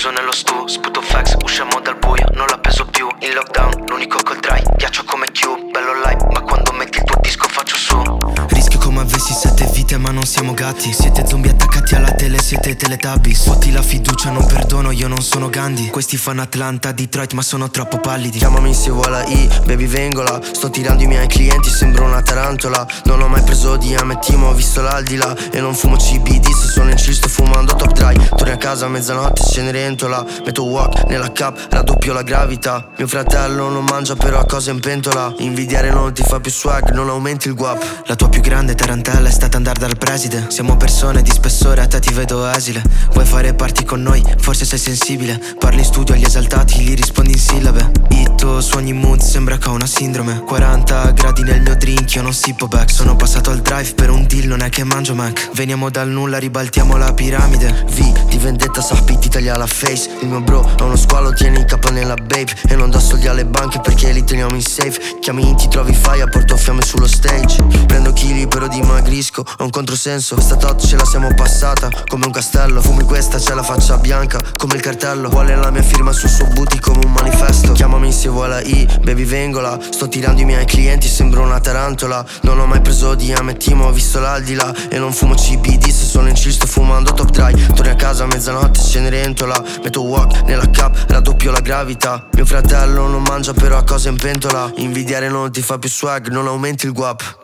chiuso nello stu, sputo fax, usciamo dal buio, non la peso più. In lockdown, l'unico col dry, ghiaccio come Q. Bello live, ma quando metti il tuo disco faccio su. Rischio come avessi 7 vite ma non siamo gatti. Siete zombie attaccati alla tele, siete Teletubbies. Fotti la fiducia, non perdono, io non sono Gandhi. Questi fanno Atlanta, Detroit ma sono troppo pallidi. Chiamami se vuoi la I, baby vengola. Sto tirando i miei clienti, sembro una tarantola. Non ho mai preso DMT ma ho visto l'aldilà. E non fumo CBD, se sono in chill sto fumando top dry. Torni a casa a mezzanotte, Cenerentola. Metto walk nella cap, raddoppio la gravità. Mio fratello non mangia però a cose in pentola. Invidiare non ti fa più swag, non aumenti il guap. La tua più grande tarantella è stata andare dal preside. Siamo persone di spessore, a te ti vedo esile. Vuoi fare party con noi? Forse sei sensibile. Parli in studio agli esaltati, gli rispondi in sillabe. Hit su ogni mood, sembra che ho una sindrome. 40 gradi nel mio drink, io non sippo back. Sono passato al drive per un deal, non è che mangio Mac. Veniamo dal nulla, ribaltiamo la piramide. V di vendetta, sappi ti taglia la face. Il mio bro ha uno squalo, tieni il capo nella babe. E non do soldi alle banche perché li teniamo in safe. Chiami, ti trovi faia, porto fiamme sullo stage. Prendo chili però dimagrisco, ho un controsenso. Questa tot ce la siamo passata come un castello. Fumi questa, c'è la faccia bianca come il cartello. Vuole la mia firma sul suo booty come un manifesto. Chiamami se vuoi la I, baby vengola. Sto tirando i miei clienti, sembro una tarantola. Non ho mai preso DMT ma ho visto l'aldilà. E non fumo CBD, se sono in chill sto fumando top dry. Torni a casa a mezzanotte, Cenerentola. Metto walk nella cap, raddoppio la gravità. Mio fratello non mangia però a cose in pentola. Invidiare non ti fa più swag, non aumenti il guap.